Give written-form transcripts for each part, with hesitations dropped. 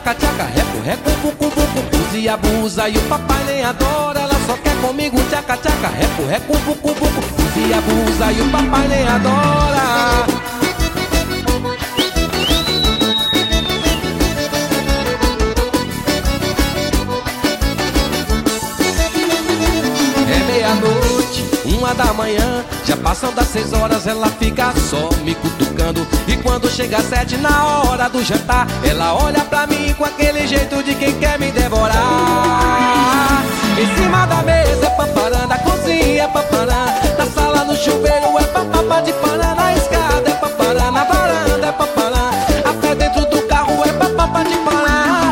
tchaca, tchaca, reco, reco, bucu, bucu. Usa e abusa e o papai nem adora. Ela só quer comigo, tchaca, tchaca, reco, reco, bucu, bucu. Usa e abusa e o papai nem adora. Meia-noite, 1h, já passam das 6 horas, ela fica só me cutucando. E quando chega às 7 na hora do jantar, ela olha pra mim com aquele jeito de quem quer me devorar. Em cima da mesa é paparã, na cozinha é paparã, na sala, no chuveiro é papapá de panã, na escada é paparã, na varanda é paparã, até dentro do carro é papapá de panã.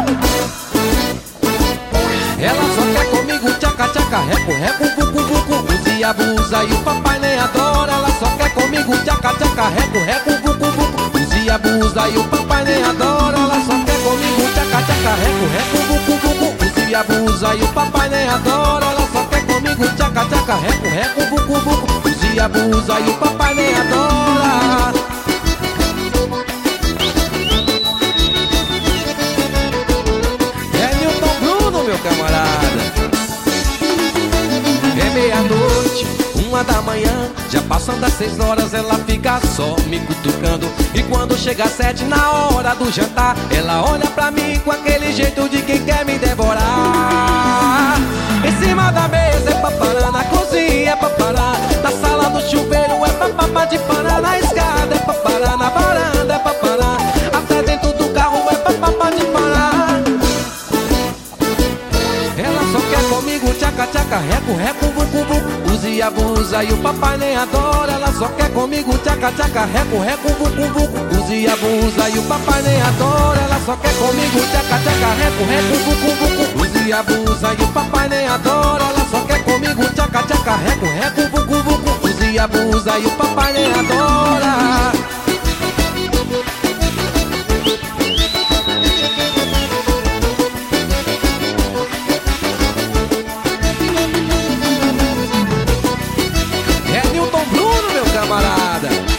Ela só quer comigo, tchaca, tchaca, reco, reco, bucu, bucu. Usa e abusa e o papai nem adora. Ela só quer comigo, tchaca, tchaca, reco, reco, bucu, bucu. Usa e abusa e o papai nem adora. Ela só quer comigo, tchaca, tchaca, reco, reco, bucu, bucu. Usa e abusa e o papai nem adora. Ela só quer comigo, tchaca, tchaca, reco, reco, bucu, bucu. Usa e abusa e o papai nem adora. Meu camarada, é meia-noite, 1h, já passam das 6 horas, ela fica só me cutucando. E quando chega às 7 na hora do jantar, ela olha pra mim com aquele jeito de quem quer me devorar. Em cima da mesa é paparã, na cozinha é paparã, na sala, no chuveiro é papapá de panã, na escada é paparã, na varanda é paparã, até dentro do carro é papapá de panã. Comigo, tchaca, tchaca, reco, reco, bucu, bucu. Usa e abusa e o papai nem adora. Ela só quer comigo, tchaca, tchaca, reco, reco, bucu, bucu. Usa e abusa e o papai nem adora. Ela só quer comigo, tchaca, tchaca, reco, reco, bucu, bucu. Usa e abusa e o papai nem adora. Ela só quer comigo, tchaca, tchaca, reco, reco, bucu, bucu. Usa e abusa e o papai nem adora. Bruno, meu camarada.